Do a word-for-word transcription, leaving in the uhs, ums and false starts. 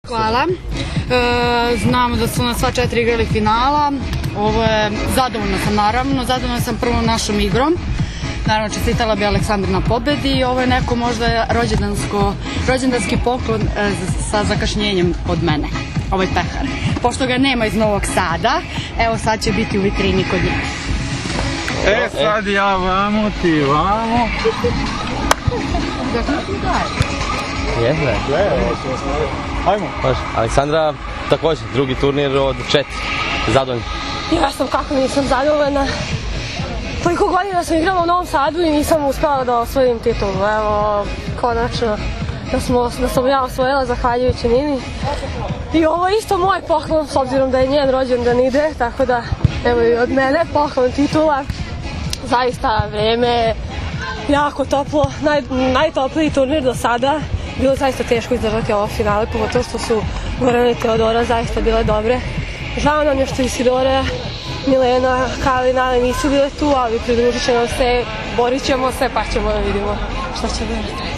Hvala. Znamo da su na sva četiri igrali finala. Ovo je, zadovoljna sam naravno, zadovoljna sam prvom našom igrom. Naravno, čestitala bi Aleksandar na pobedi i ovo je neko možda rođendanski poklon sa zakašnjenjem od mene, ovaj pehar. Pošto ga nema iz Novog Sada, evo sad će biti u vitrini kod njega. E sad ja vamo, ti vamo. Jeste? Ajmo. Aleksandra, također, drugi turnir od četiri. Zadovoljni? Ja sam kako nisam zadovoljna. Toliko godina sam igrala u Novom Sadu i nisam uspjela da osvojim titulu. Evo, konačno da, smo, da sam ja osvojila zahvaljujući Nini. I ovo je isto moj poklon, s obzirom da je njen rođendan ide, tako da evo i od mene poklon titula. Zaista vreme jako toplo, naj, najtopliji turnir do sada. Bilo je zaista teško izdržati ovo finale, pogotovo što su Gorana i Teodora zaista bile dobre. Žao nam je što Isidora, Milena, Kalina nisu bile tu, ali pridružit ćemo se, borit ćemo se pa ćemo da vidimo šta će biti.